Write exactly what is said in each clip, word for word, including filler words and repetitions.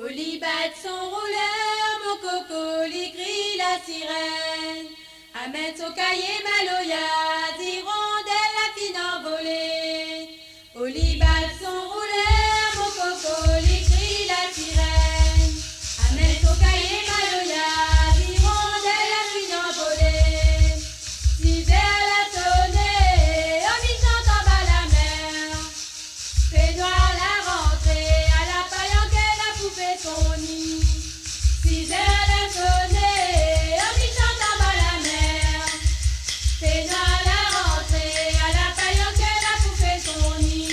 Oli bat son rouleur, mon coco, lui crie la sirène. Amène son cahier maloya, hirondelle la fine envolée. Oli bat son rouleur, mon coco, lui crie la sirène. Amène son cahier maloya, hirondelle la fine envolée. Six heures la sonnée, on y chante en bas la mer. Fait noir la rentrée, à la paille qu'elle a poupé son nid. Six heures la sonnée, on y chante en bas la mer. Fait noir la rentrée, à la paille qu'elle a poupé son nid.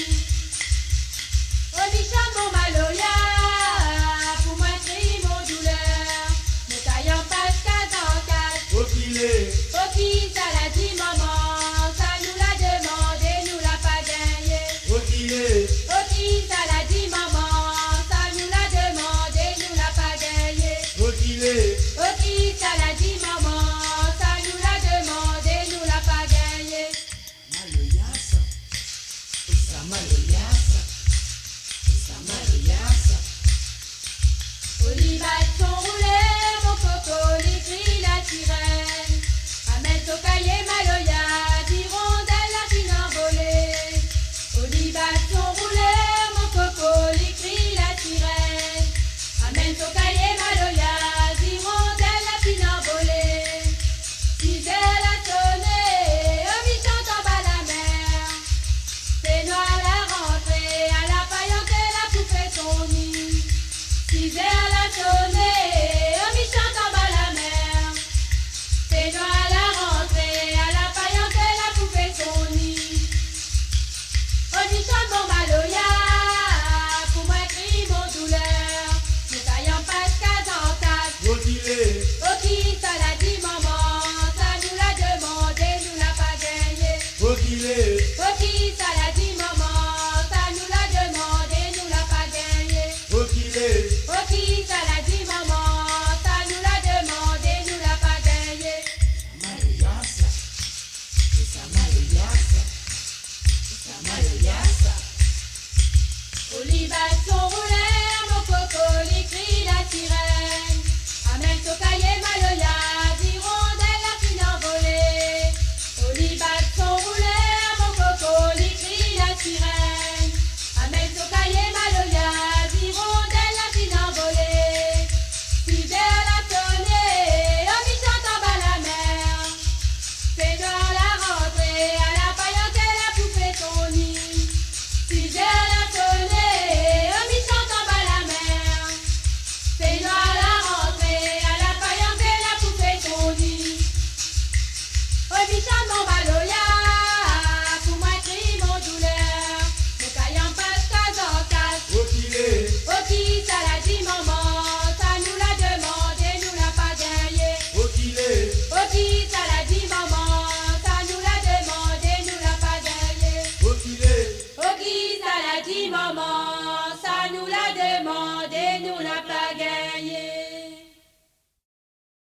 On y chante mon maloya, pour moi crie mon douleur. Ne taillant pas qu'à dans quatre. Au qu'il est, Au qui ça l'a dit maman, ça nous l'a demandé, nous l'a pas gagné. au qu'il est, Au qui ça l'a dit maman, ça nous l'a demandé, nous l'a pas gagné. au qu'il est, Au qui ça l'a dit maman, ça nous l'a demandé, nous l'a pas gagné. maloyasa, esa maloyasa, esa maloyasa. Oli bat son rouleur, mon coco, lui crie la sirène. Amène ton cahier maloya, hirondelle la fine envolée. Oli bat son rouleur, mon coco, lui crie la sirène. Amène ton cahier maloya, hirondelle la fine envolée. Six heures la sonnée, on y chante en bas la mer. C'est noir la rentrée, à la paille qu'elle a poupé son nid. Six heures la sonnée, on y chante en bas la mer. C'est noir la rentrée, à la paille qu'elle a poupé son nid. On y chante mon maloya, pour moi crie mon douleur. Ne taillant pas qu'à dans quatre. Au qu'il est, Au qui ça l'a dit maman, ça nous l'a demandé, nous l'a pas gagné. au qu'il est, Au qui ça l'a dit maman, ça nous l'a demandé, nous l'a pas gagné. au qu'il est, Au qui ça l'a dit maman, ça nous l'a demandé, nous l'a pas gagné. maloyasa, esa maloyasa, esa maloyasa. Oli bat son rouleur, mon coco, lui crie la sirène. Amène son cahier maloya, hirondelle la fine envolée. Oli bat son rouleur, mon coco, lui crie la sirène. Amène son cahier maloya, hirondelle la fine envolée. Six heures la sonnée, on y chante en bas la mer. C'est dans la rentrée, à la paille qu'elle a poupé son nid. Six heures la sonnée, on y chante en bas la mer. C'est noir la rentrée, à la paille qu'elle a poupé son nid. On y chante mon maloya, pour moi crie mon douleur. Ne taillant pas qu'à dans quatre. Au qu'il est, Au qui ça l'a dit maman, ça nous l'a demandé, nous l'a pas gagné. au qu'il est, Au qui ça l'a dit maman, ça nous l'a demandé, nous l'a pas gagné. au qu'il est. Au qui ça l'a dit maman.